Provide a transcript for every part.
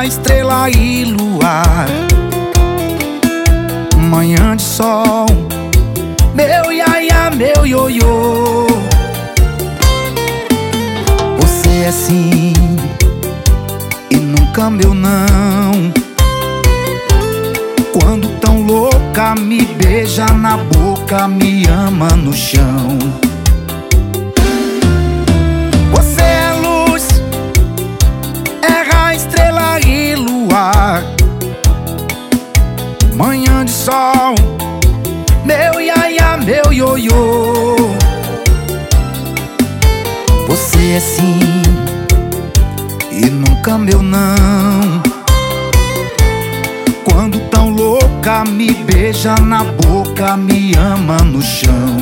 estrela e luar, manhã de sol, meu iaia, meu ioiô. Você é sim e nunca meu não. Quando tão louca me beija na boca, me ama no chão. Você é luz, é estrela e luar, manhã de sol, meu iaia, meu ioiô. Você é sim e nunca meu não. Quando tão louca me beija na boca, me ama no chão.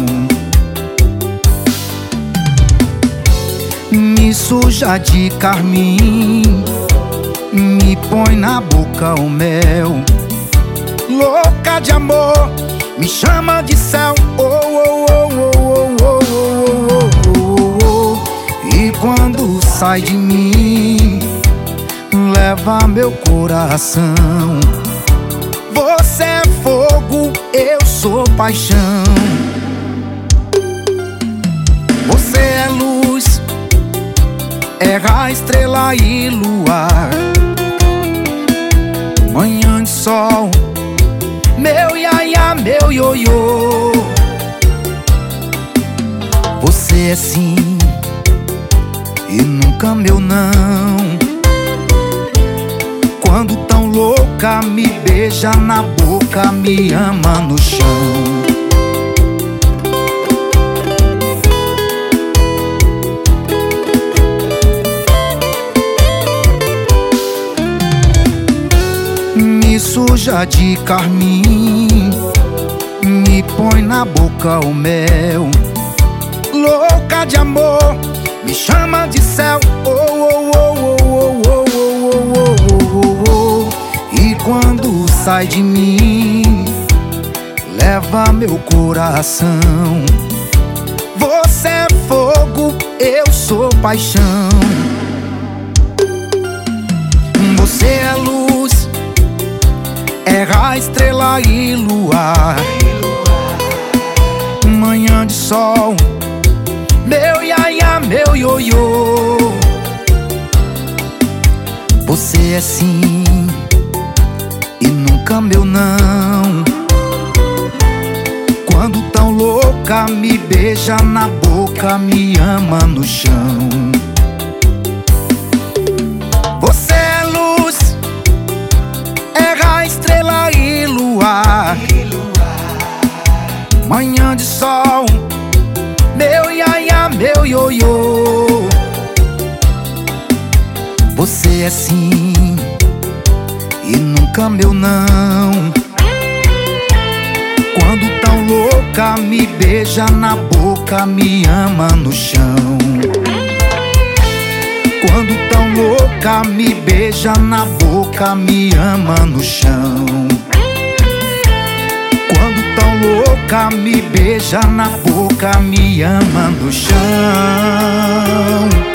Me suja de carmim, me põe na boca o mel. Louca de amor, me chama de céu. Oh, oh, oh, oh, oh, oh, oh, oh, oh. E quando sai de mim, leva meu coração. Você é fogo, eu sou paixão. Você é luz, é a estrela e luar, manhã de sol, meu iaia, meu ioiô. Você é sim e nunca meu não. Quando tão louca me beija na boca, me ama no chão. Me suja de carmim, me põe na boca o mel. Louca de amor, me chama de céu. Oh, oh, oh, oh, oh, oh, oh, oh, oh, oh. E quando sai de mim, leva meu coração. Você é fogo, eu sou paixão. Você é luz, é a estrela e luar, manhã de sol, meu iaia, meu ioiô. Você é sim e nunca meu não. Quando tão louca me beija na boca, me ama no chão. Você é luz, é a estrela e luar, manhã de sol, meu iaia, meu ioiô. Você é sim e nunca meu não. Quando tão louca me beija na boca, me ama no chão. Quando tão louca me beija na boca, me ama no chão. Quando tão louca me beija na boca, me ama no chão.